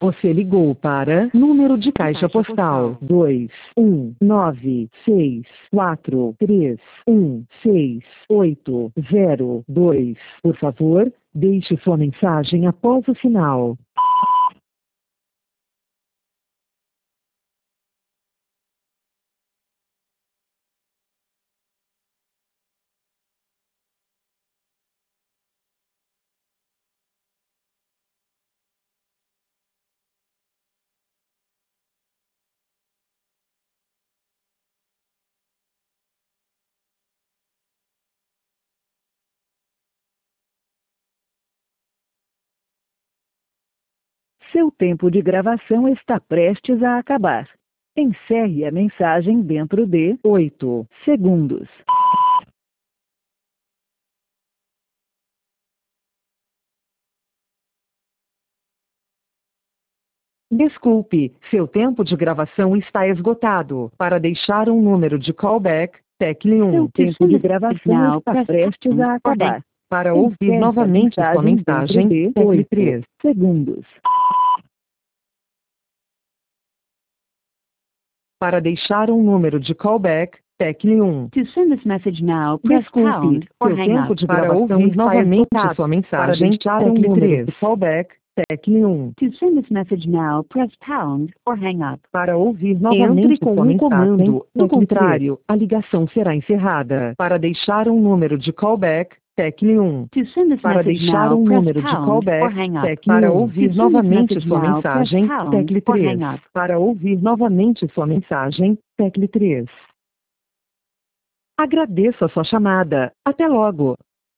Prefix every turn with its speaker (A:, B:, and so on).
A: Você ligou para número de caixa postal 21964316802. Por favor, deixe sua mensagem após o sinal. Seu tempo de gravação está prestes a acabar. Encerre a mensagem dentro de 8 segundos. Desculpe, seu tempo de gravação está esgotado. Para deixar um número de callback, tecle 1. Seu tempo de gravação está prestes a acabar. Para ouvir novamente sua mensagem, tecle 3 segundos. Para deixar um número de callback, tecle 1.
B: To send this message now, press pound
A: Desculpe,
B: or
A: seu
B: hang
A: tempo
B: up.
A: de
B: Para
A: gravação
B: ouvir
A: está
B: novamente
A: esgotado.
B: sua
A: Para
B: mensagem,
A: deixar um
B: tecle
A: número
B: 3.
A: de callback, tecle 1.
B: To send this message now, press pound or hang up.
A: Para ouvir
B: Entre
A: novamente
B: com
A: sua
B: um
A: mensagem,
B: comando,
A: no
B: tecle
A: contrário, a ligação será encerrada. Para deixar um número de callback, tecle 1.
B: To send this
A: Para
B: message
A: deixar
B: now,
A: um
B: press
A: número de
B: pound or
A: callback,
B: hang up.
A: tecle 1. Para ouvir
B: To send this
A: novamente
B: message
A: sua
B: now, press
A: mensagem,
B: pound
A: tecle
B: or
A: 3.
B: hang up.
A: Para ouvir novamente sua mensagem, tecle 3. Agradeço a sua chamada. Até logo.